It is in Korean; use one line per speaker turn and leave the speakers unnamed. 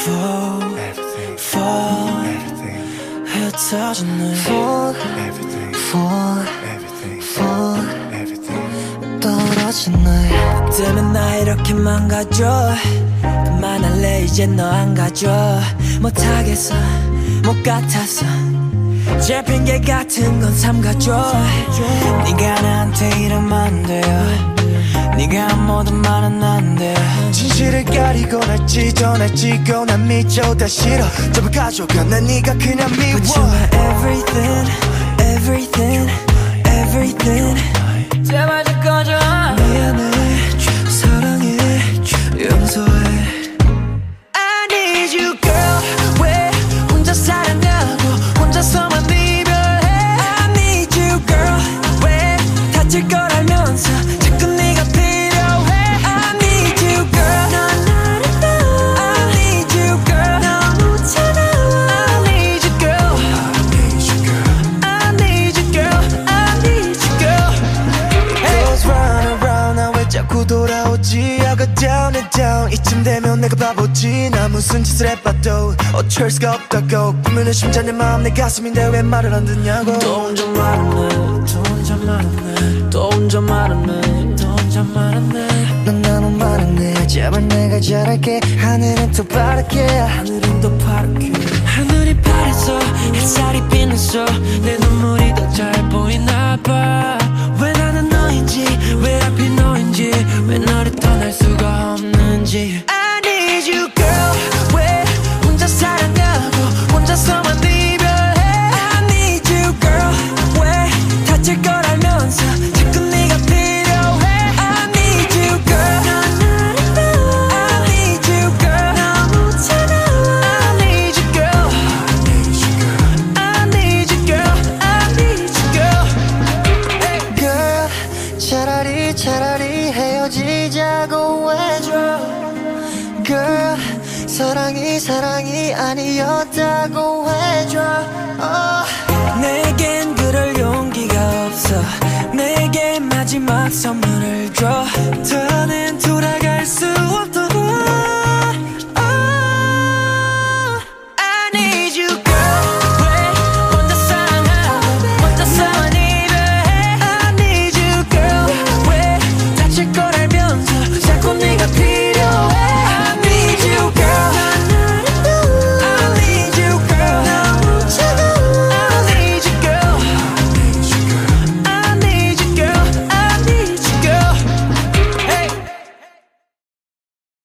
fall,
everything,
fall
everything,
흩어지는
fall,
everything,
fall,
everything,
fall
everything.
떨어진 날
때문에 나 이렇게 망가져. 그만할래 이제 너 안 가져. 못하겠어 못 같아서 제 핑계 같은 건 삼가줘. 네가 나한테 이러면 안 돼요. 네가 뭐든 말은 안 돼.
진실을 가리고 날 찢어 날 찌고 난 미쳐 다 싫어 접어 가져가 난 네가 그냥 미워.
But you're my everything, everything, everything. 제발 좀 꺼져. 미안해 사랑해 용서해. I need you girl. 왜 혼자 살았냐고 혼자서만 이별해. I need you girl. 왜 다칠 걸 알면서 자꾸 네가 필요해. I need you girl. 넌 나를 떠. I need you girl. 너무 차가워. I need you girl. I need you girl. I need you girl.
Girls run around 나 왜 자꾸 돌아오지. I go down and down 이쯤 되면 내가 바보지. 나 무슨 짓을 해봐도 어쩔 수가 없다고. 꾸미는 심장 내 마음 내 가슴인데 왜 말을 안 듣냐고.
또 혼자 말하네 또 혼자 말하네 또 혼자 말하네 또 혼자 말하네.
넌 너무 많은데 제발 내가 잘할게. 하늘은 또 파랗게
하늘은 더 파랗게. 하늘이 파래서 햇살이 빛나서 내 눈물이 더 잘 보이나 봐. 왜 나는 너인지 왜 하필 너인지 왜 너를 떠날 수가 없는지. I need you girl. 왜 혼자 살았냐고 혼자서만 이별해. I need you girl. 왜 다칠 걸 알면서 자꾸 네가 필요해. I need you girl. 넌 나를 떠. I need you girl. 너무 차가워. I need you girl. I need you girl. I need you girl.
Girl 차라리 헤어지자고 해줘. Girl 사랑이 아니었다고 해줘.
내겐 그럴 용기가 없어. 내게 마지막 선물을 줘. 더는 돌아갈 수